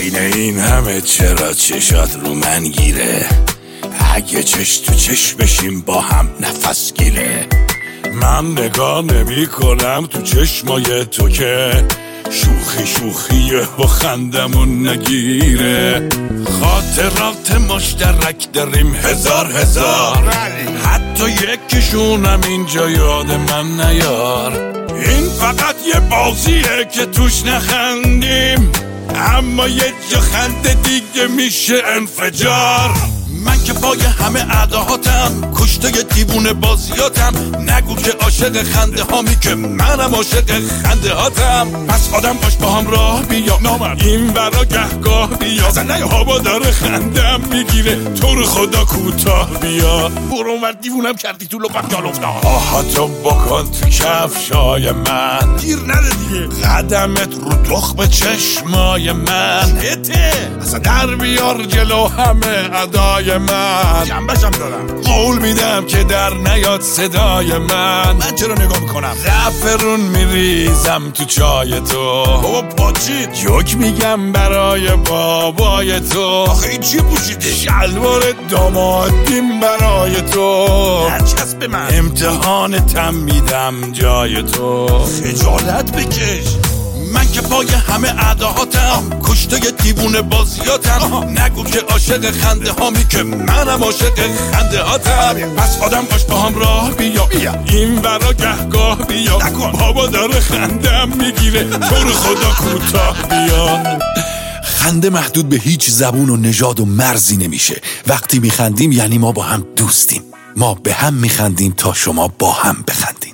بین این همه چرا چشات رو من گیره؟ اگه چش تو چش بشیم با هم نفس گیره. من نگاه نمی کنم تو چشمای تو که شوخی شوخیه و خندمون نگیره. خاطرات مشترک داریم هزار حتی یکیشونم اینجا یاد من نیار. این فقط یه بازیه که توش نخندیم، اما یه جا خنده دیگه میشه انفجار. من که پای همه اداهاتم، کشته دیوونه بازیاتم. نگو که عاشق خنده هامی که منم عاشق خنده هاتم. پس آدم باش با هم راه بیا، نامرد این برا گهگاه بیا. زنه هوا داره خندم میگیره، تو رو خدا کوتاه بیا. برو اونور دیوونم کردی تو لپم جال افتاد. آهاتو بکن تو کفشای من، گیر نده دیگه قدمت رو تخم چشمای من. اصلا در بیار جلو همه ادای من، جنبشم دارم. قول میدم که در نیاد صدای من چرا نگاه میکنم؟ زعفرون میریزم تو چای تو. بابا پاچید جوک میگم برای بابای تو. آخه این چی پوشیده؟ شلوار دامادیم برای تو. هرچسب به من امتحانتم میدم جای تو. خجالت بکش. من که پای همه اداهاتم، کشته دیوونه بازیاتم. نگو که عاشق خنده هامی که منم عاشق خنده هاتم. پس آدم باش با هم راه بیا، این برا گهگاه بیا. بابا داره خندم میگیره، تو رو خدا کوتاه بیا. خنده محدود به هیچ زبون و نژاد و مرزی نمیشه. وقتی میخندیم یعنی ما با هم دوستیم. ما به هم میخندیم تا شما با هم بخندیم.